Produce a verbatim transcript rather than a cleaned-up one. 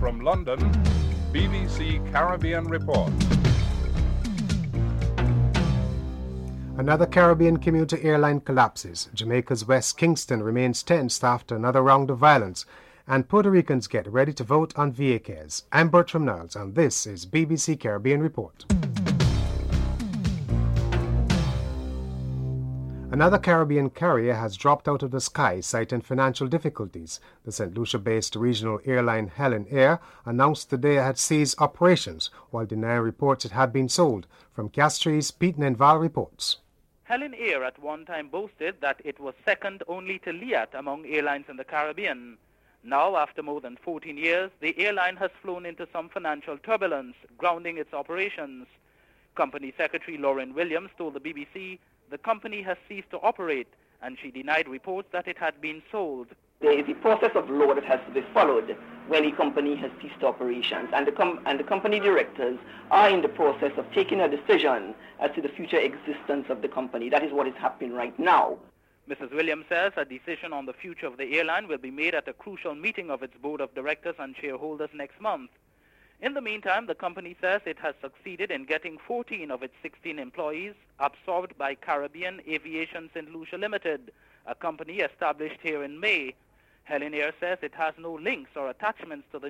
From London, B B C Caribbean Report. Another Caribbean commuter airline collapses. Jamaica's West Kingston remains tense after another round of violence, and Puerto Ricans get ready to vote on V A cares. I'm Bertram Niles, and this is B B C Caribbean Report. Another Caribbean carrier has dropped out of the sky, citing financial difficulties. The Saint Lucia-based regional airline Helen Air announced today it had ceased operations, while denying reports it had been sold. From Castries, Pete Nenval reports. Helen Air at one time boasted that it was second only to Liat among airlines in the Caribbean. Now, after more than fourteen years, the airline has flown into some financial turbulence, grounding its operations. Company Secretary Lauren Williams told the B B C the company has ceased to operate, and she denied reports that it had been sold. There is a process of law that has to be followed when a company has ceased operations, and the, com- and the company directors are in the process of taking a decision as to the future existence of the company. That is what is happening right now. Missus Williams says a decision on the future of the airline will be made at a crucial meeting of its board of directors and shareholders next month. In the meantime, the company says it has succeeded in getting fourteen of its sixteen employees absorbed by Caribbean Aviation Saint Lucia Limited, a company established here in May. Helen Air says it has no links or attachments to the